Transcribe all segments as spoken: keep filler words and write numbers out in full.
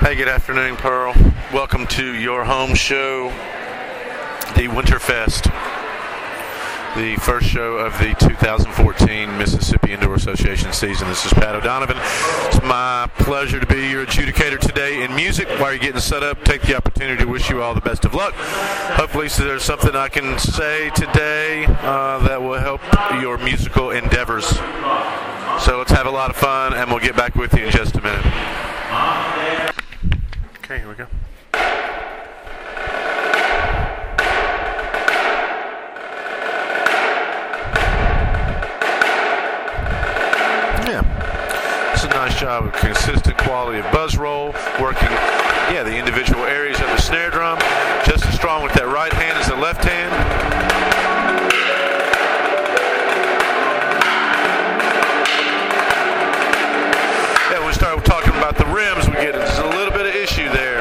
Hey, good afternoon, Pearl. Welcome to your home show, the Winterfest, the first show of the two thousand fourteen Mississippi Indoor Association season. This is Pat O'Donovan. It's my pleasure to be your adjudicator today in music. While you're getting set up, take the opportunity to wish you all the best of luck. Hopefully there's something I can say today uh, that will help your musical endeavors. So let's have a lot of fun, and we'll get back with you in just a minute. Okay, here we go. Yeah, it's a nice job of consistent quality of buzz roll, working, yeah, the individual areas of the snare drum, just as strong with that right hand as the left hand. When we start talking about the rims, we get just a little bit of issue there.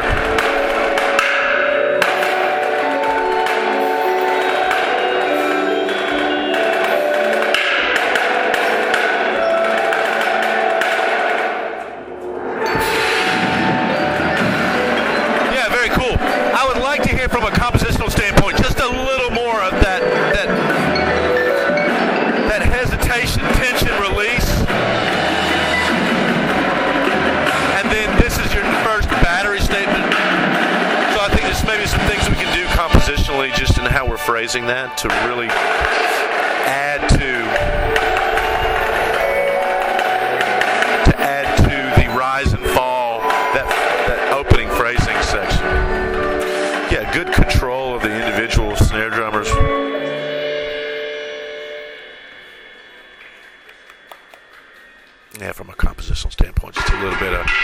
Yeah, very cool. I would like to hear from a compositional standpoint just a little more of that that that hesitation, tension, release. Maybe some things we can do compositionally just in how we're phrasing that to really add to to add to the rise and fall, that that opening phrasing section. Yeah, good control of the individual snare drummers. Yeah, from a compositional standpoint, just a little bit of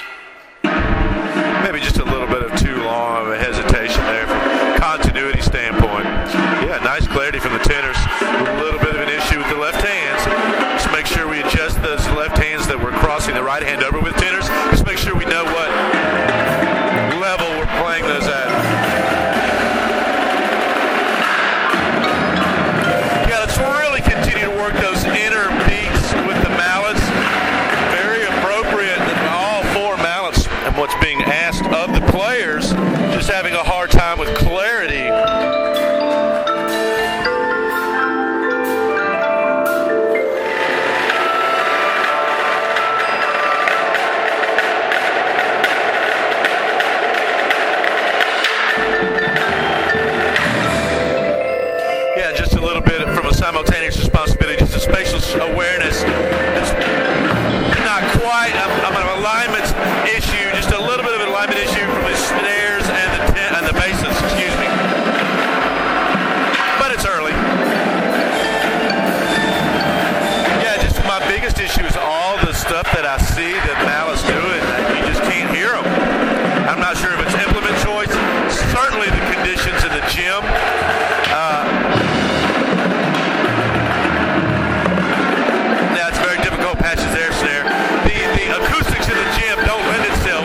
maybe just a little bit of too long of a hesitation there from a continuity standpoint. Yeah, nice clarity from the tenors. A little bit of an issue with the left hands. Just make sure we adjust those left hands that we're crossing the right hand over with tenors. Just make sure we know what level we're playing those at. Yeah, let's really continue to work those inner beats with the mallets. Very appropriate that all four mallets and what's being asked of the players, just having a hard time with clarity. Yeah, just a little bit from a simultaneous responsibility, just a spatial awareness. It's not quite I'm, I'm an alignment issue, just a little bit of an alignment issue from the snares and the ten, and the basses, excuse me. But it's early. Yeah, just my biggest issue is all the stuff that I see that Malice doing, you just can't hear them. I'm not sure if it's implement choice, certainly the conditions in the gym. Uh, yeah, it's very difficult patches there, snare. The, the acoustics in the gym don't lend itself.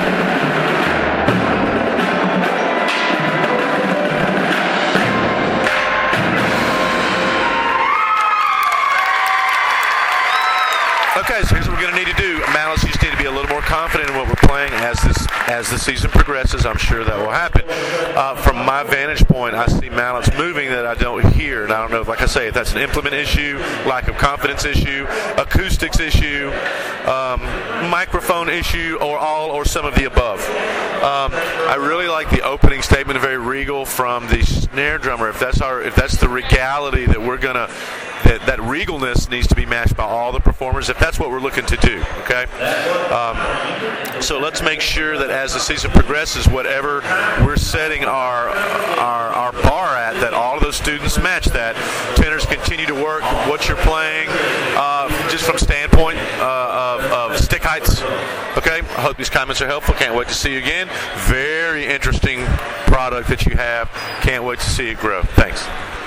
Okay, so here's what we're going to need to do. Malice, you just need to be a little more confident in what we're playing as this as the season progresses. I'm sure that will happen. Uh, from my vantage point, I see Malice moving that I don't hear, and I don't know, if, like I say, if that's an implement issue, lack of confidence issue, acoustics issue, um, microphone issue, or all or some of the above. Um, I really like the opening statement, very regal from the snare drummer. If that's our, if that's the regality that we're gonna. That, that regalness needs to be matched by all the performers if that's what we're looking to do, okay? Um, so let's make sure that as the season progresses, whatever we're setting our, our our bar at, that all of those students match that. Tenors continue to work what you're playing, uh, just from standpoint uh, of, of stick heights, okay? I hope these comments are helpful. Can't wait to see you again. Very interesting product that you have. Can't wait to see it grow. Thanks.